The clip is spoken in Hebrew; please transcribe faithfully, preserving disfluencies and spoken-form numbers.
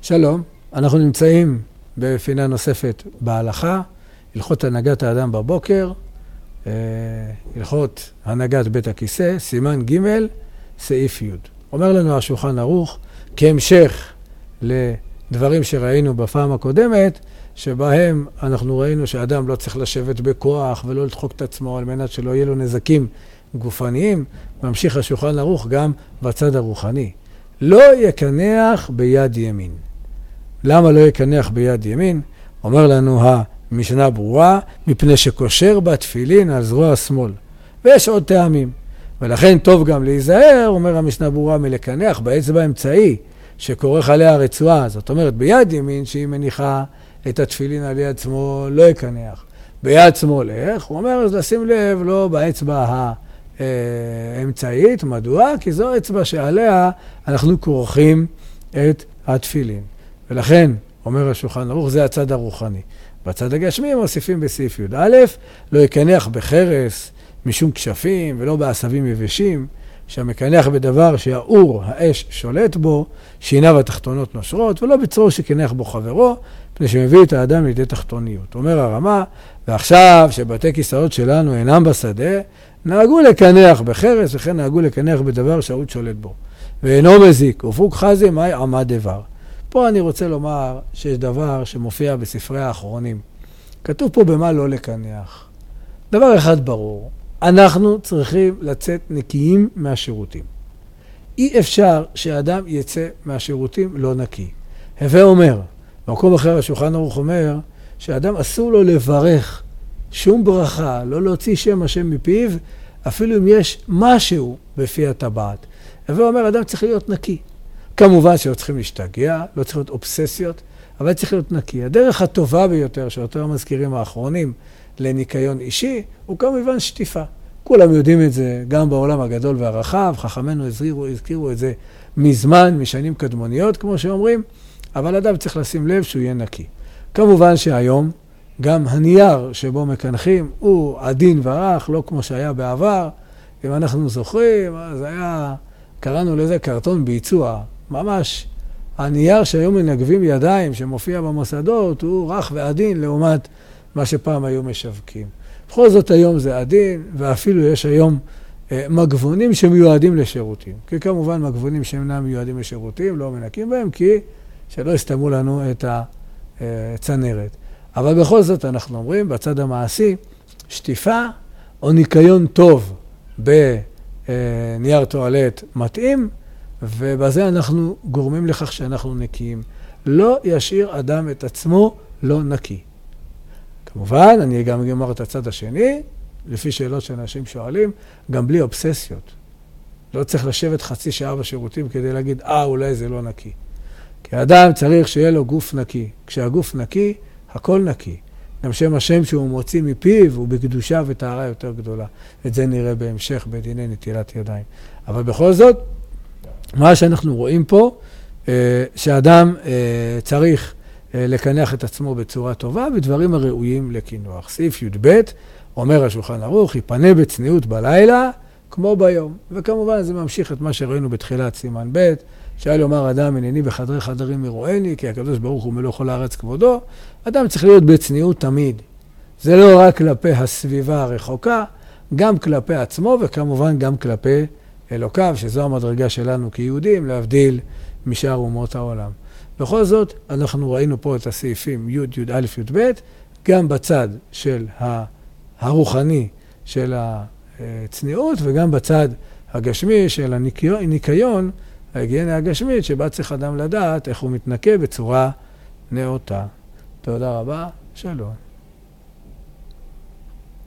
שלום, אנחנו נמצאים בפינה נוספת בהלכה, הלכות הנהגת האדם בבוקר, הלכות הנהגת בית הכיסא, סימן ג' סעיף י'. אומר לנו השולחן ערוך, כהמשך לדברים שראינו בפעם הקודמת, שבהם אנחנו ראינו שאדם לא צריך לשבת בכוח ולא לדחוק את עצמו על מנת שלא יהיה לו נזקים גופניים, ממשיך השולחן ערוך גם בצד הרוחני. לא יקנח ביד ימין. למה לא יקנח ביד ימין? אומר לנו המשנה ברורה, מפני שקושר בתפילין על זרוע שמאל. ויש עוד טעמים. ולכן טוב גם להיזהר, אומר המשנה ברורה, מלקנח באצבע האמצעי שכורך עליה הרצועה. זאת אומרת, ביד ימין שהיא מניחה את התפילין על יד שמאל, לא יקנח. ביד שמאל איך? הוא אומר, אז לשים לב, לא באצבע האמצעית. מדוע? כי זו אצבע שעליה אנחנו כורכים את התפילין. ולכן, אומר השולחן ערוך, זה הצד הרוחני. בצד הגשמי מוסיפים בסעיף י' א', לא יקנח בחרס משום כשפים ולא בעשבים יבשים, שהמקנח בדבר שהאור, האש, שולט בו, שעיניו התחתונות נושרות, ולא בצרור שקנח בו חברו, פני שמביא את האדם לידי תחתוניות. אומר הרמה, ועכשיו שבתי כיסאות שלנו אינם בשדה, נהגו לקנח בחרס, וכן נהגו לקנח בדבר שהאור שולט בו. ואינו מזיק, ופוק חזי מאי עמד דבר. פה אני רוצה לומר שיש דבר שמופיע בספרי האחרונים. כתוב פה במה לא לקנח. דבר אחד ברור, אנחנו צריכים לצאת נקיים מהשירותים. אי אפשר שאדם יצא מהשירותים לא נקי. הווה אומר, במקום אחר השולחן ערוך אומר, שאדם אסור לו לברך שום ברכה, לא להוציא שם השם מפיו, אפילו אם יש משהו בפי הטבעת. הווה אומר, אדם צריך להיות נקי. כמובן שלא צריכים להשתגע, לא צריך להיות אובססיות, אבל צריך להיות נקי. הדרך הטובה ביותר שאותו המזכירים האחרונים לניקיון אישי, הוא כמובן שטיפה. כולם יודעים את זה גם בעולם הגדול והרחב, חכמינו הזכירו, הזכירו את זה מזמן, משנים קדמוניות, כמו שאומרים, אבל אדם צריך לשים לב שהוא יהיה נקי. כמובן שהיום גם הנייר שבו מקנחים הוא עדין ורך, לא כמו שהיה בעבר. אם אנחנו זוכרים, אז היה, קראנו לזה קרטון ביצוע, ממש. הנייר שהיום מנגבים ידיים שמופיע במוסדות הוא רך ועדין לעומת מה שפעם היו משווקים. בכל זאת היום זה עדין, ואפילו יש היום אה, מגבונים שמיועדים לשירותים. כי כמובן מגבונים שאינם מיועדים לשירותים, לא מנקים בהם, כי שלא יסתמו לנו את הצנרת. אבל בכל זאת אנחנו אומרים, בצד המעשי, שטיפה או ניקיון טוב בנייר טואלט מתאים, ובזה אנחנו גורמים לכך שאנחנו נקיים. לא ישאיר אדם את עצמו לא נקי. כמובן, אני גם אומר את הצד השני, לפי שאלות שאנשים שואלים, גם בלי אובססיות. לא צריך לשבת חצי שעה בשירותים כדי להגיד, אה, אולי זה לא נקי. כי האדם צריך שיהיה לו גוף נקי. כשהגוף נקי, הכל נקי. גם שם השם שהוא מוציא מפיו, הוא בקדושה וטהרה יותר גדולה. את זה נראה בהמשך בדיני נטילת ידיים. אבל בכל זאת, מה שאנחנו רואים פה, שאדם צריך לקנח את עצמו בצורה טובה, בדברים הראויים לקינוח. סעיף י' ב' אומר השולחן ערוך, יפנה בצניעות בלילה כמו ביום. וכמובן זה ממשיך את מה שראינו בתחילת סימן ב', שהיה לומר אדם הנני בחדרי חדרים יראני, כי הקדוש ברוך הוא מלוא כל הארץ כבודו. אדם צריך להיות בצניעות תמיד. זה לא רק כלפי הסביבה הרחוקה, גם כלפי עצמו וכמובן גם כלפי אלוקיו, שזו המדרגה שלנו כיהודים, להבדיל משאר אומות העולם. בכל זאת, אנחנו ראינו פה את הסעיפים י' י' א' י' ב', גם בצד של הרוחני של הצניעות, וגם בצד הגשמי של הניקיון, ההיגיינה הגשמית, שבה צריך אדם לדעת איך הוא מתנקה בצורה נאותה. תודה רבה, שלום.